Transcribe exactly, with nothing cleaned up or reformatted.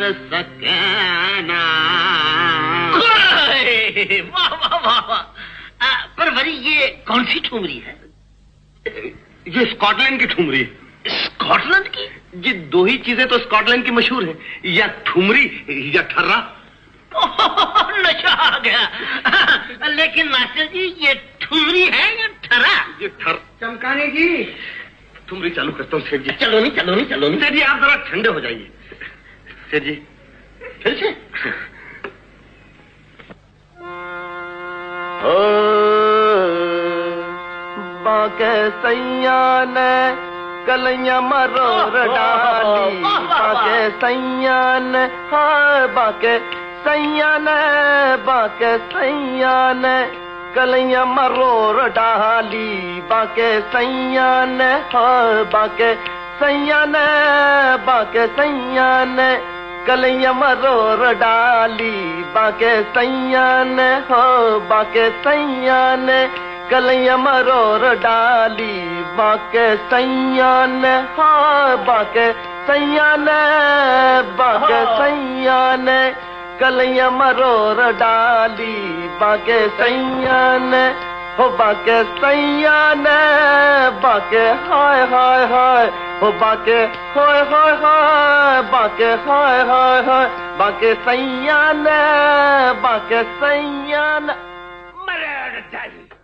कर सके ना। वाह वाह वाह वाह। पर वरी ये कौन सी ठुमरी है? ये स्कॉटलैंड की ठुमरी है। स्कॉटलैंड की? ये दो ही चीजें तो स्कॉटलैंड की मशहूर है, या ठुमरी या ठर्रा। नशा आ गया। लेकिन मास्टर जी ये ठुमरी है या ठर्रा? ये ठर चमकाने जी ठुमरी चालू करता हूँ सेठ जी। चलो नहीं चलो नहीं चलो नहीं सेठ जी आप जरा ठंडे हो जाइए। सेठ जी फिर से। ओ बाके सैया ने कलैया मरोर डाली, बाके सैया ने हाँ बाके सैया ने बाके सैया ने कलैया मरोर डाली, बाके सैया ने हाँ बाके सैया ने बाके सैया ने कलैया मरोर डाली, बाके सैया ने हो बाके सैया ने कलैया मरोर डाली, बाके सैया ने हो बाके सैया ने बाके सैया ने कलैया मरोर डाली, बाके सैया ने हो बाके सैया ने बाके हाय हाय हाय हो बाके हाय हाय हाय बाके हाय हाय हाय बाके सैया ने बाके सैया ने मरोर डाली।